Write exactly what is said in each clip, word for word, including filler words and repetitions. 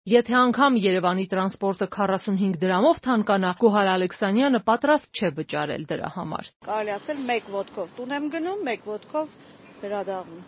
Եթե անգամ Երևանի տրանսպորտը քառասունհինգ դրամով թանկանա, Գոհար Ալեքսանյանը պատրաստ չէ վճարել դրա համար։ Կարելի ասել մեկ ոտքով տուն եմ գնում, մեկ ոտքով վերադառնում։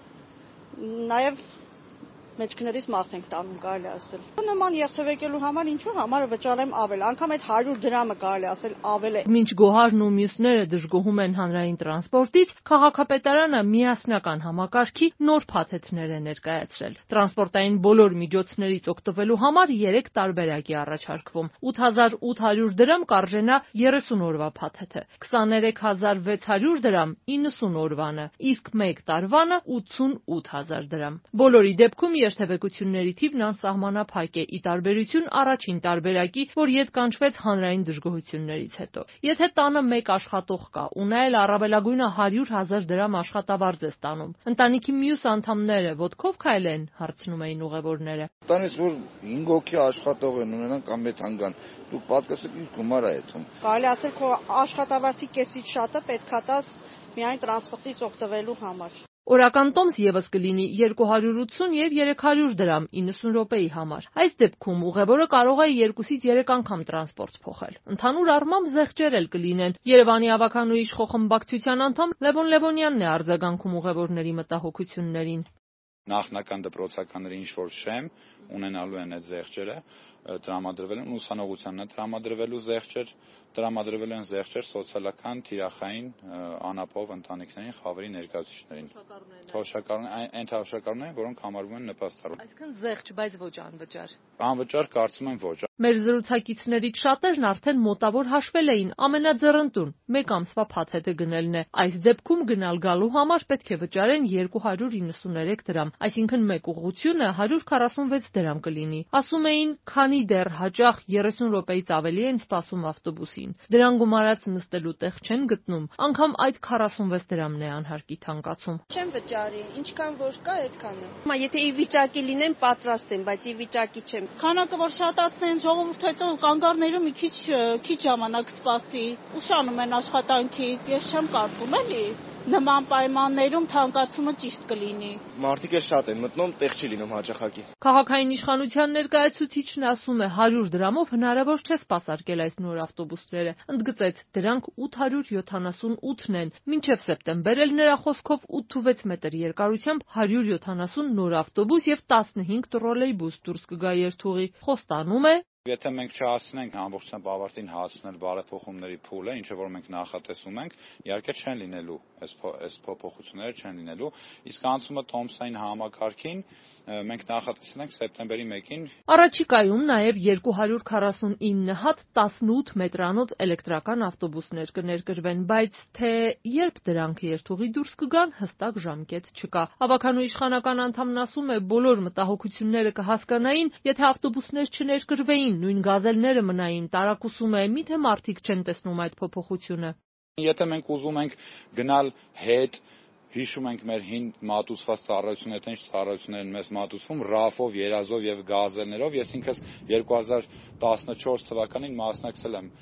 Նաև մեջքներից մաղթ ենք տանում, կարելի ասել։ Նման երթևեկելու համար ինչու համար վճարեմ ավել, անգամ այդ հարյուր դրամը կարելի ասել ավել է։ Մինչ Գոհարն ու մյուսները դժգոհում են հանրային տրանսպորտից, քաղաքապետարանը միասնական համակարգի նոր փաթեթներ է ներկայացրել։ Տրանսպորտային բոլոր միջոցներից օգտվելու համար երեք տարբերակ է առաջարկվում։ ութ հազար ութ հարյուր դրամ կարժենա երեսուն օրվա փաթեթը, քսաներեք հազար վեց հարյուր դրամ իննսուն օրվանը, իսկ մեկ տարվանը ութսունութ հազար դրամ։ Բոլորի դեպքում երթևեկությունների թիվն անսահմանափակ է, ի տարբերություն առաջին տարբերակի, որ ետ կանչվեց հանրային դժգոհություններից հետո։ Եթե տանը մեկ աշխատող կա, ու նա էլ առավելագույնը հարյուր հազար դրամ աշխատավարձ է ստանում, ընտանիքի մյուս անդամները ոտքով քայլեն, հարցնում էին ուղևորները։ Տանից որ հինգ հոգի աշխատող են ունենան կամ մեկ հանգան, դու պատկասեք ինչ գումար է այդում։ Կարելի ասել քո աշխատավարձի կեսից շատը պետքա տաս միայն տրանսպորտից օգտվելու համար։ Օրական տոմս ևս կլինի երկու հարյուր ութսուն եւ երեք հարյուր դրամ իննսուն րոպեի համար։ Այս դեպքում ուղևորը կարող է երկուսից երեք անգամ տրանսպորտ փոխել։ Ընդհանուր առմամբ զեղչեր էլ կլինեն։ Երևանի ավականու իշխող խմբակցության անդամ Լևոն Լևոնյանն է արձագանքում ուղևորների մտահոգություններին։ Նախնական դպրոցականների ինչ որ շեմ ունենալու են այդ զեղչերը, տրամադրվել են ուսանողությանն է տրամադրվելու զեղչեր, տրամադրվել են զեղչեր սոցիալական, թիրախային, անապահով ընտանիքներին, խավերի ներկայացուցիչներին։ Թոշակառուներ, այն թոշակառուներ, որոնք համարվում են նպաստառու։ Այսինքն զեղչ, բայց ոչ անվճար։ Անվճար կարծում եմ ոչ։ Մեր զրուցակիցներից շատերն արդեն մոտավոր հաշվել էին ամենաձեռնտուն մեկ ամսվա փաթեթը գնելն է։ Այս դեպքում գնալ գալու համար պետք է վճարեն երկու հարյուր իննսուներեք դրամ, այսինքն մեկ ուղղությունը հարյուր քառասունվեց դրամ կլինի։ Ասում էին, քանի դեռ հաճախ երեսուն րոպեից ավելի են սպասում ավտոբուսին։ Դրան գումարած նստելու տեղ չեն գտնում, անգամ այդ քառասունվեց դրամն է անհարկի թանկացում։ Չեմ վճարի, ինչքան որ կա, այդքան է։ Հիմա եթե ի վիճակի լինեմ, պատրաստ եմ, բայց ի վիճակի չեմ։ Քանակը որ շատացնեն, ժողովուրդը հետո կանգառներում մի քիչ քիչ ժամանակ սպասի, ուշանում են աշխատանքից, ես չեմ կարծում էլի նման պայմաններում թանկացումը ճիշտ կլինի։ Մարդիկ էլ շատ են մտնում, տեղ չի լինում հաճախակի։ Քաղաքային իշխանության ներկայացուցիչն ասում է հարյուր դրամով հնարավոր չէ սպասարկել այս նոր ավտոբուսները։ Ընդգծեց, դրանք ութ հարյուր յոթանասունութն են։ Մինչև սեպտեմբեր էլ նրա խոսքով ութ մետր երկարությամբ հարյուր յոթանասուն նոր ավտոբուս եւ տասնհինգ տրոլեյբուս դուրս կգա երթուղի։ Խոստանում է, Եթե մենք չհասցնենք ամբողջությամբ ավարտին հասնել բարեփոխումների փուլը, ինչը որ մենք նախատեսում ենք, իհարկե չեն լինելու այս այս փոփոխությունները չեն լինելու, իսկ անցումը տոմսային համակարգին մենք նախատեսել ենք սեպտեմբերի մեկին։ Առաջիկայում նաև երկու հարյուր քառասունինը հատ տասնութ մետրանոց էլեկտրական ավտոբուսներ կներկրվեն, բայց թե երբ դրանք երթուղի դուրս կգան, հստակ ժամկետ չկա։ Ավականու իշխանական անդամն ասում է, բոլոր մտահոգությունները կհասկանային, եթե ավտոբուսներ չներկրվեին, նույն գազելները մնային, տարակուսում է, միթե մարդիկ չեն տեսնում այդ փոփոխությունը։ Եթե մենք ուզում ենք գնալ հետ, հիշում ենք մեր հին մատուցված ծառայությունները, թե ինչ ծառայություններ են մեզ մատուցվում, ռաֆով, երազով եւ գազելներով, ես ինքս երկու հազար տասնչորս թվականին մասնակցել եմ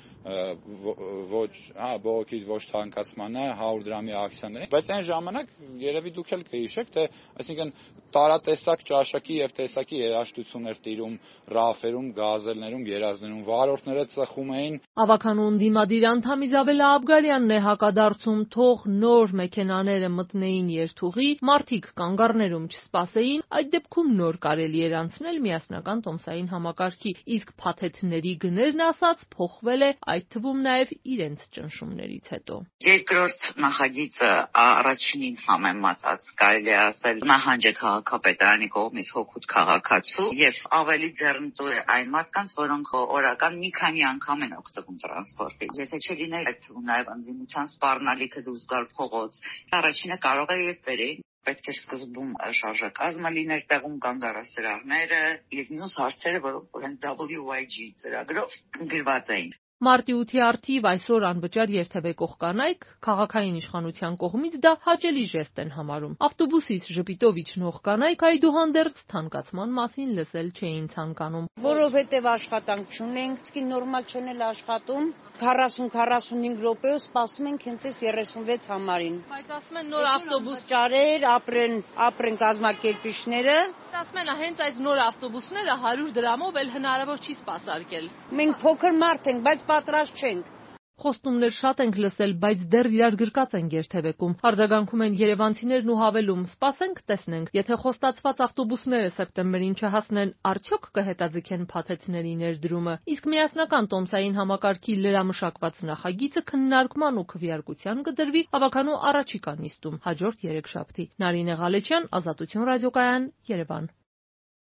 ոչ, հա, բողոքից ոչ թանկացմանը, հարյուր դրամի ակցիաներին, բայց այն ժամանակ երևի դուք էլ կհիշեք, թե այսինքն տարատեսակ ճաշակի եւ տեսակի երաժշտություններ տիրում ռաֆերում, գազելներում, երազներում, վարորդները ծխում էին։ Ավականու ընդդիմադիր անդամ Իզաբելա Աբգարյանն է հակադարձում, թող նոր մեքենաները մտնեին երթուղի, մարդիկ կանգառներում չսպասեին, այդ դեպքում նոր կարելի էր անցնել միասնական տոմսային համակարգի, իսկ փաթեթների գներն ասած փոխվել է, այդ թվում նաև իրենց ճնշումներից հետո։ Երկրորդ նախագիծը առաջինին համեմատած կարելի է ասել նահանջ է քաղաքապետարանի կողմից հօգուտ քաղաքացու եւ ավելի ձեռնտու է այն մարդկանց, որոնք օրական մի քանի անգամ են օգտվում տրանսպորտից։ Եթե չլիներ այդ թվում նաև ընդդիմության սպառնալիքը դուրս գալ փողոց, առաջինը կարող է եւ բերեին պետք է սկզբում շարժակազմը լիներ տեղում կանգառասրահները եւ մյուս հարցերը, որոնք W Y G ծրագրով գրված էին։ Մարտի ութի առթիվ այսօր անվճար երթևեկող կանայք քաղաքային իշխանության կողմից դա հաճելի ժեստ են համարում։ Ավտոբուսից ժպիտով իջնող կանայք այդուհանդերձ թանկացման մասին լսել չէին ցանկանում։ Որովհետև աշխատանք չունենք, իսկ նորմալ չեն էլ աշխատում, քառասուն-քառասունհինգ րոպեով սպասում ենք հենց այս երեսունվեց համարին։ Բայց ասում են նոր ավտոբուս ճարեր, ապրեն, ապրեն կազմակերպիչները։ Ասում են հենց այս նոր ավտոբուսները հարյուր դրամով էլ հնարավոր չի սպասարկել։ Մենք փոքր մարդ ենք, բայց պատրաստ չենք։ Խոստումներ շատ ենք լսել, բայց դեռ իրար գրկած են երթևեկում։ Արձագանքում են երևանցիներն ու հավելում. «Սպասենք, տեսնենք, եթե խոստացված ավտոբուսները սեպտեմբերին չհասնեն, արդյոք կհետաձգեն փաթեթների ներդրումը»։ Իսկ միասնական տոմսային համակարգի լրամշակված նախագիծը քննարկման ու քվեարկության կդրվի հավաքանու առաջիկա նիստում հաջորդ երեքշաբթի։ Նարինե Ղալեչյան, Ազատություն ռադիոկայան, Երևան։